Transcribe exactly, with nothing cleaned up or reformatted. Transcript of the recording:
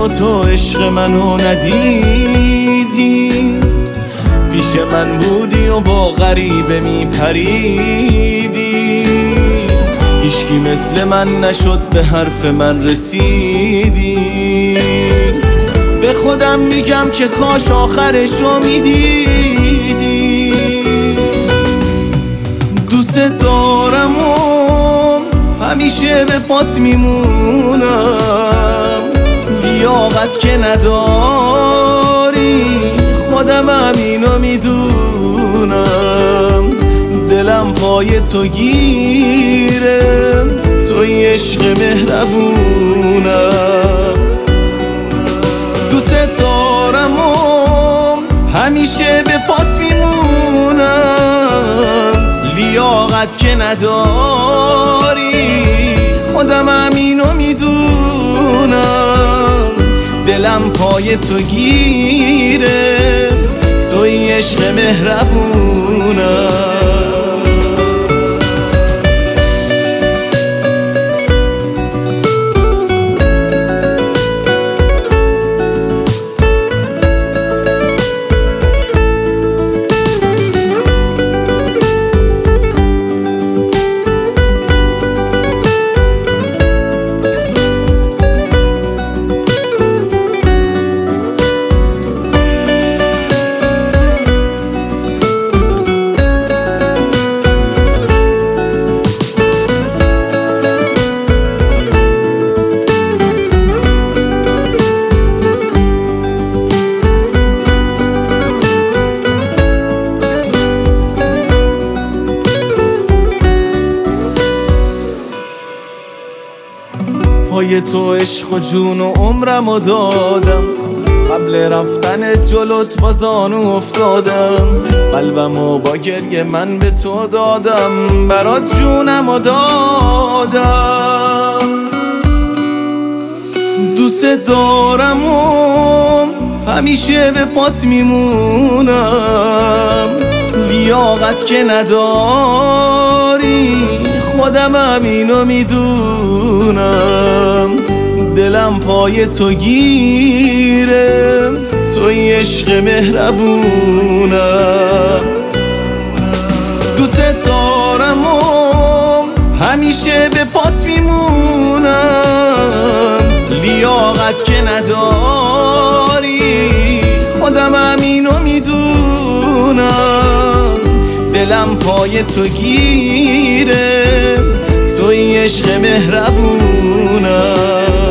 تو عشق منو ندیدی، پیش من بودی و با غریبه میپریدی، هیچکی مثل من نشد به حرف من رسیدی. به خودم میگم که کاش آخرشو میدیدی. دوست دارم و همیشه به پات میمونم، لیاقت که نداری خودم همینو میدونم. دلم پای تو گیره، توی عشق مهربونم. دوست دارم و همیشه به پات میمونم، لیاقت که نداری خودم همینو میدونم. دلم پای تو گیره، توی عشق مهربونم. پای تو عشق و جون و عمرمو دادم، قبل رفتن جلوت با زانو افتادم. قلبمو با گریه من به تو دادم، برات جونمو دادم. دوست دارم و همیشه به پات میمونم، لیاقت که نداری خودم همینو میدونم. دلم پای تو گیره، توی عشق مهربونم. دوست دارم و همیشه به پات میمونم، لیاقت که نداری خودم همینو میدونم. دلم پای تو گیره، توی عشق مهربونم.